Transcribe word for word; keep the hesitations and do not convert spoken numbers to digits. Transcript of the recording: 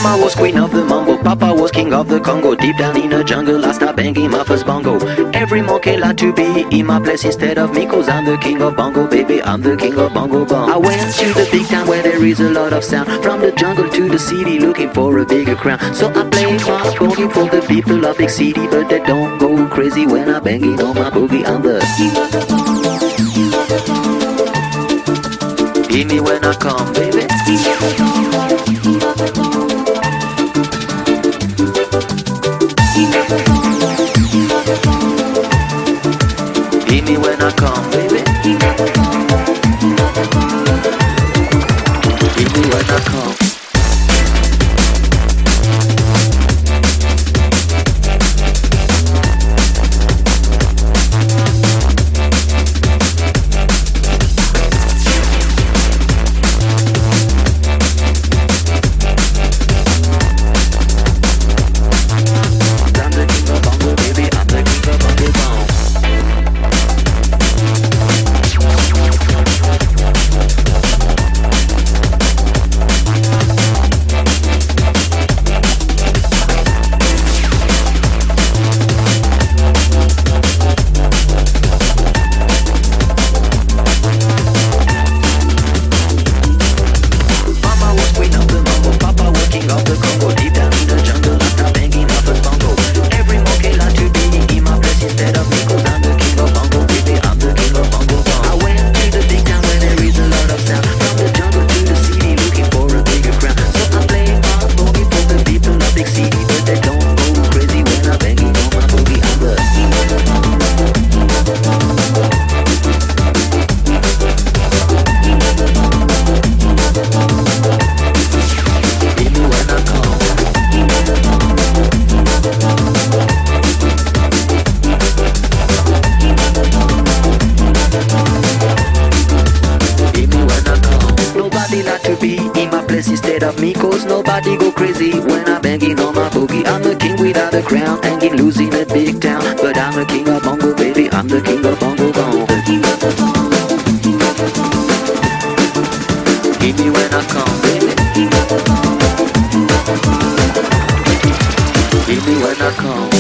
Mama was queen of the mambo, Papa was king of the Congo. Deep down in the jungle, I start banging my first bongo. Every monkey like to be in my place instead of me, cause I'm the king of bongo, baby, I'm the king of bongo bong. I went to the big town where there is a lot of sound, from the jungle to the city looking for a bigger crown. So I play my boogie for the people of big city, but they don't go crazy when I bang it on my boogie. I'm the hear me when I come, baby. Hear me when I come, baby. Hear me when I come. Instead of me, cause nobody go crazy when I'm banging on my boogie. I'm the king without a crown, hanging loose in a big town, but I'm the king of bongo, baby, I'm the king of bongo bong. Give me when I come, baby. Give me when I come.